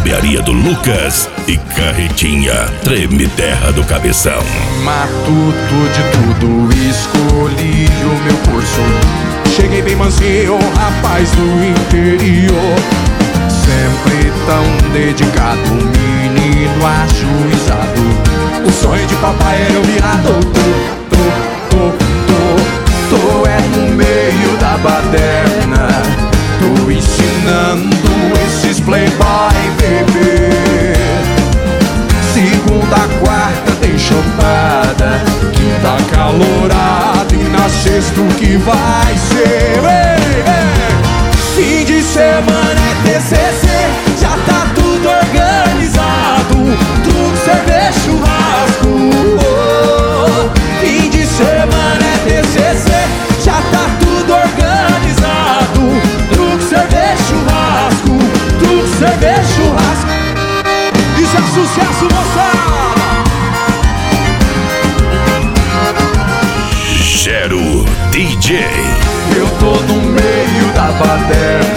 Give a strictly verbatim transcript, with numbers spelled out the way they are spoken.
barbearia do Lucas e Carretinha, treme terra do Cabeção. Matuto de tudo, escolhi o meu curso. Cheguei bem mansinho, rapaz do interior. Sempre tão dedicado, menino ajuizado. O sonho de papai era eu virar doutor. Tô, tô, tô, tô é no meio da baderna. Tô ensinando esses playboy bebê. Segunda, quarta tem chopada, quinta calorada e na sexta o que vai ser. Ei, ei. Fim de semana é T C C, já tá tudo organizado. Truque, cerveja, churrasco. Oh, fim de semana é T C C, já tá tudo organizado. Truque, cerveja, churrasco. Truque, cerveja, churrasco. Isso é sucesso, moçada! Gero D J. Eu tô no meio da baderna.